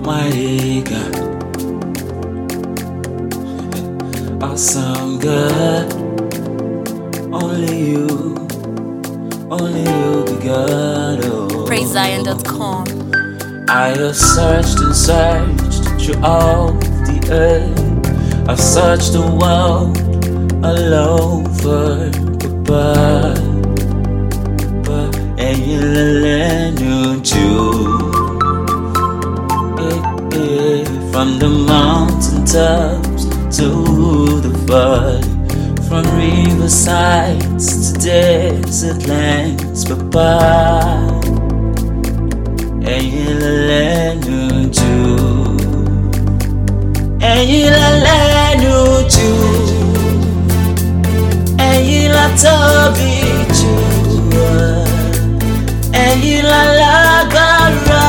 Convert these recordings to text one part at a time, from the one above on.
mighty God. I sound good. Only you, the God. Oh. PraiseZion.com. I have searched and searched through all the earth. I've searched the world all over, but ẹ̀yin lẹ́nu jù. From the mountain tops to the valley, from riversides to desert lands, Papa. Ẹ̀yin lẹ́nu jù. Ẹ̀yin lẹ́nu jù. Ẹ̀yin la tóbi jù. Ẹ̀yin la lágbára.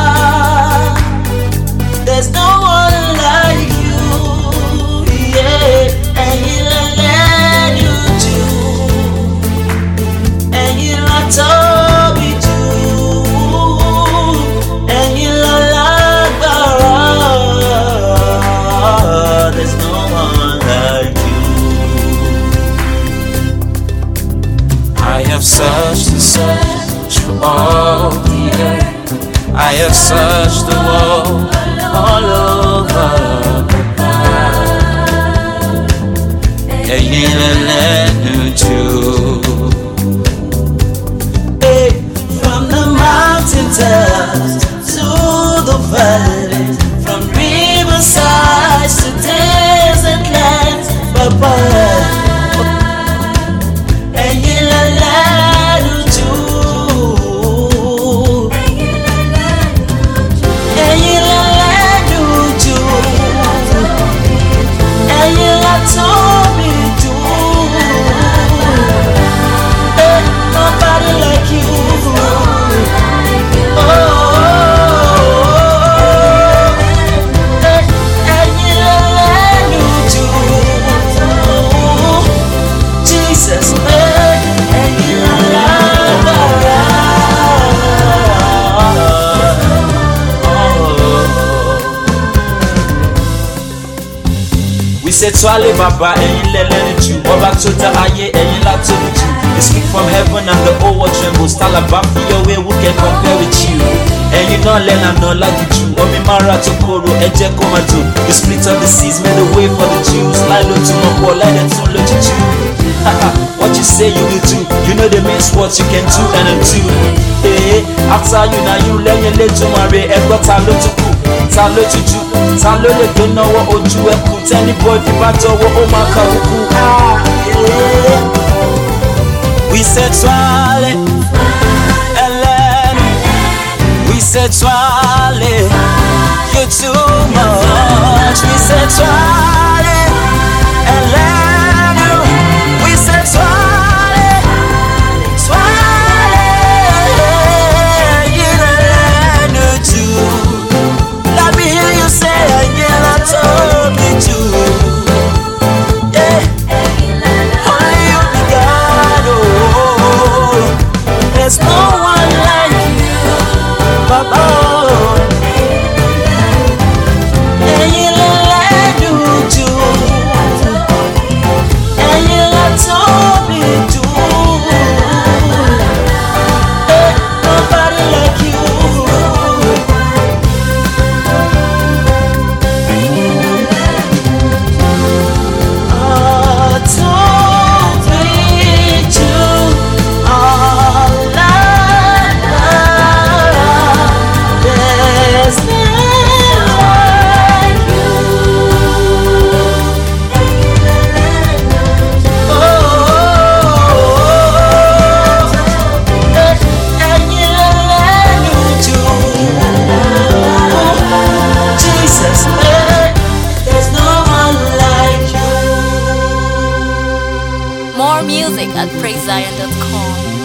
There's no one like you. Yeah. Ẹ̀yin lẹ́nu jù. Ẹ̀yin la tóbi jù. Ẹ̀yin la lágbára. There's no one like you. I have searched and searched through all the earth. I have searched the world all over. Ẹ̀yin lẹ́nu jù. From the mountain tops to the valley, from riversides to desert lands, Papa. Ẹ̀yin lẹ́nu jù. Ẹ̀yin lẹ́nu jù. Ẹ̀yin la tóbi jù. Nobody like you. Oh, ẹ̀yin lẹ́nu jù. Jesus, ẹ̀yin lágbára. We say Twale Baba, ẹ̀yin lẹ́nu jù. Ọba tó dá ayé, ẹ̀yin la tóbi jù. You speak from heaven and the whole world trembles. Talaba for your way, who can compare with you? Ẹ̀yin náà lẹ́nà náà lájú jù. Omi mara tó kóró, ẹ jẹ́ kó máa dùn. You split up the seas, made a way for the Jews. Láì ló tún mọ̀ pọ̀, láì lè tún lójú jù. What you say you will do, you know the means what you can do and undo. Hey, after you now you lẹ́yìn lẹ́jọ́mọ̀rẹ́ ẹgbọ́ ta ló tún kù, ta ló jújú, ta ló lè gbé náwó ojú ẹkù. Tẹ́ni boy fi bá tọwọ́ ó máa kà kúkú. We said Twale, Elenu. We said Twale, you're too much. We said Twale, Elenu. We said Twale, Twale, you're Elenu too. Let me hear you say, you're not told me to. Yeah. Only you be God, oh. There's no one like you, Papa. Ẹ̀yin lẹ́nu jù. Ẹ̀yin la tóbi jù. Nobody like you. Tóbi jù. There's no like you. Ẹ̀yin lẹ́nu jù. Jesus, there's no one like you. More music at PraiseZion.com.